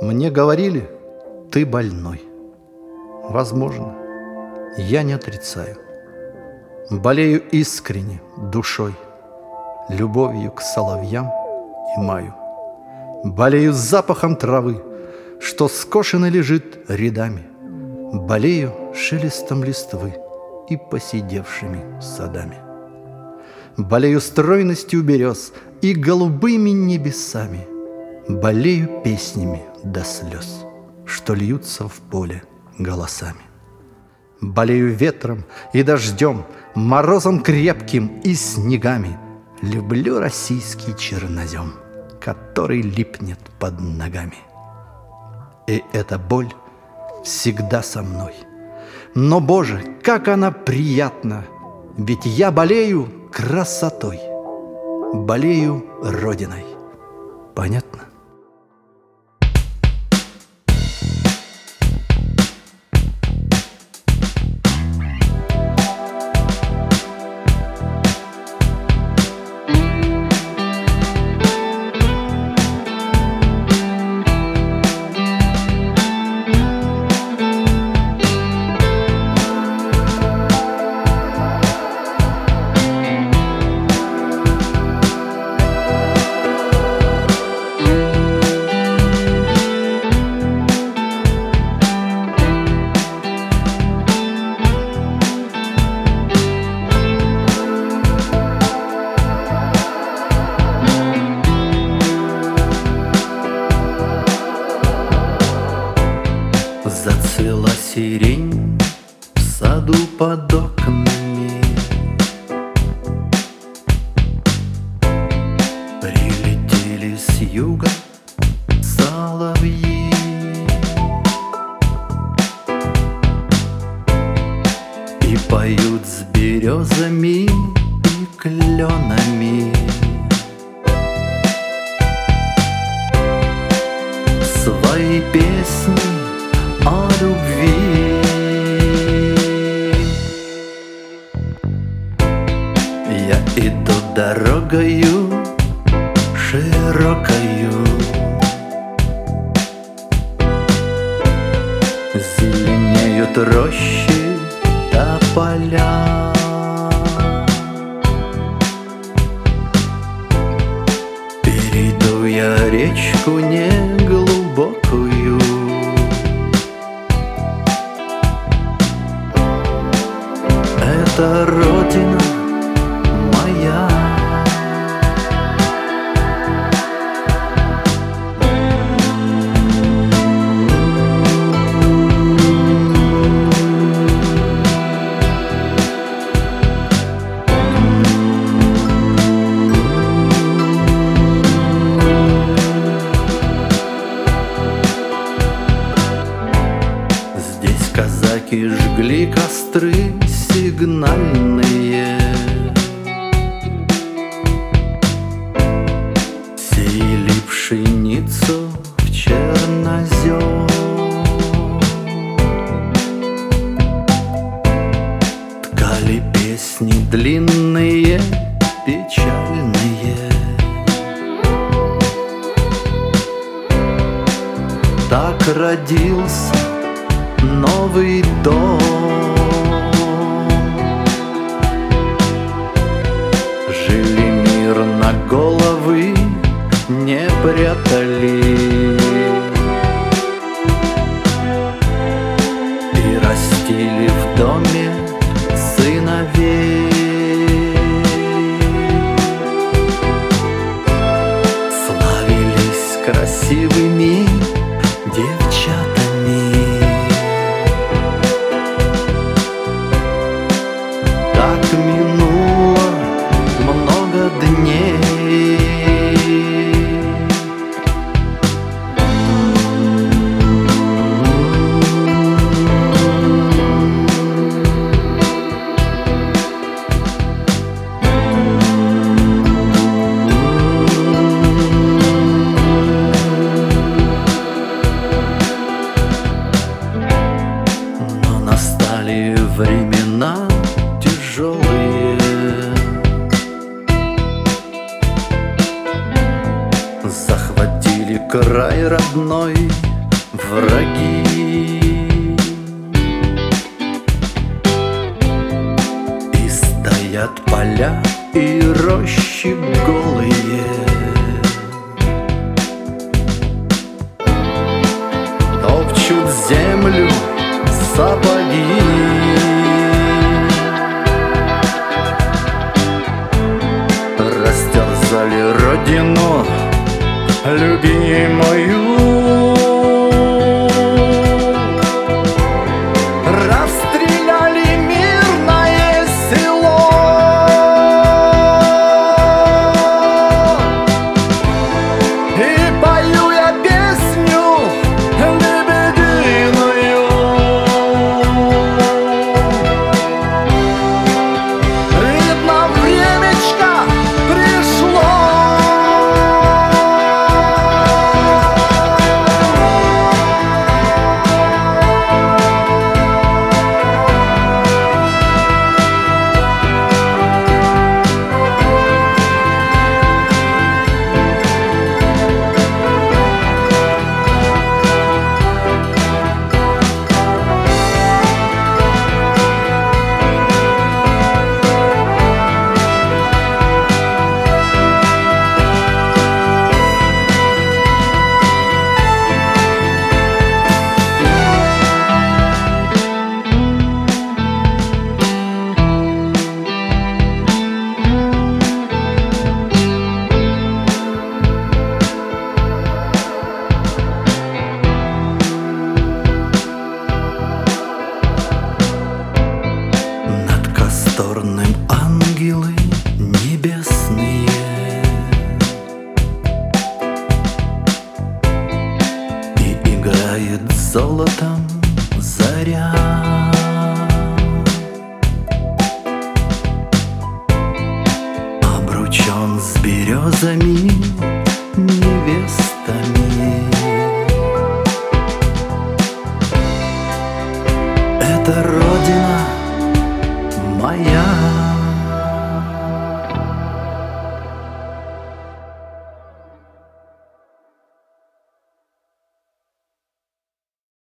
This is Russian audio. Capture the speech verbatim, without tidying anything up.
Мне говорили, ты больной. Возможно, я не отрицаю. Болею искренне душой, любовью к соловьям и маю. Болею запахом травы, что скошено лежит рядами. Болею шелестом листвы и поседевшими садами. Болею стройностью берез и голубыми небесами. Болею песнями до слез, что льются в поле голосами. Болею ветром и дождем, морозом крепким и снегами. Люблю российский чернозем, который липнет под ногами. И эта боль всегда со мной. Но, Боже, как она приятна! Ведь я болею красотой, болею Родиной. Понятно? Зацвела сирень в саду под окнами. Прилетели с юга соловьи. И поют с березами и кленами. Свои песни о любви. Я иду дорогою широкою. Зеленеют рощи да поля. Перейду я речку неглубокую. Это Родина моя. Здесь казаки жгли костры сигнальные, сеяли пшеницу в чернозем. Ткали песни длинные, печальные. Так родился новый дом. Жили мирно, головы не прятали. И растили в доме сыновей. Славились красивыми девчатами. Так минуло много дней. Но настали времена тяжелые. Захватили край родной враги. И стоят поля и рощи голые, топчут землю сапоги. Растерзали родину любимую, расстреляли мирное село. И пою я песню лебединую. Видно, времечко пришло. Косторным ангелы небесные и играет золотом заря. Обручен с березами